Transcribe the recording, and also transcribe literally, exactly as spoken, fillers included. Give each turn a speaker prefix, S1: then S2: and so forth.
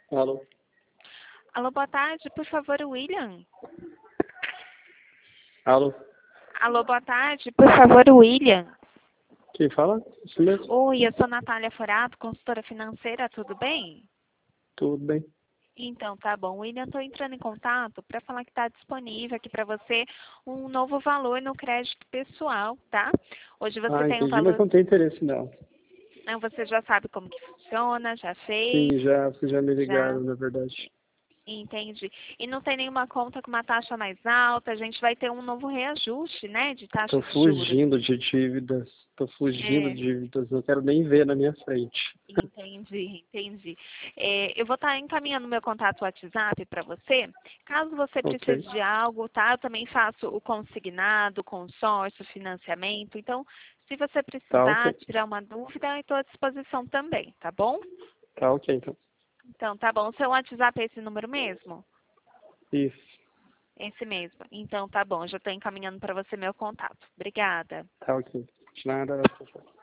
S1: Alô?
S2: Alô, boa tarde, por favor, William.
S1: Alô?
S2: Alô, boa tarde, por favor, William.
S1: Quem fala? Isso mesmo?
S2: Oi, eu sou Natália Forato, consultora financeira, tudo bem?
S1: Tudo bem.
S2: Então, tá bom. William, estou entrando em contato para falar que está disponível aqui para você um novo valor no crédito pessoal, tá? Hoje você
S1: Ah,
S2: tem um
S1: entendi, mas
S2: valor...
S1: não tem interesse não.
S2: Não, você já sabe como que funciona, já fez,
S1: Sim, já, vocês já me
S2: já...
S1: ligaram, na verdade.
S2: Entendi. E não tem nenhuma conta com uma taxa mais alta, a gente vai ter um novo reajuste, né, de taxa
S1: Tô
S2: de juros.
S1: fugindo de dívidas. Tô fugindo
S2: É.
S1: de dívidas. Não quero nem ver na minha frente.
S2: Entendi, entendi. É, eu vou estar encaminhando meu contato WhatsApp para você. Caso você
S1: Ok.
S2: precise de algo, tá? Eu também faço o consignado, consórcio, financiamento. Então, se você
S1: Tá
S2: precisar,
S1: ok.
S2: tirar uma dúvida, eu estou à disposição também, tá bom?
S1: Tá ok, então.
S2: Então, tá bom. Seu WhatsApp é esse número mesmo?
S1: Isso.
S2: Esse mesmo. Então, tá bom. Eu já estou encaminhando para você meu contato. Obrigada.
S1: Tá ok. De nada.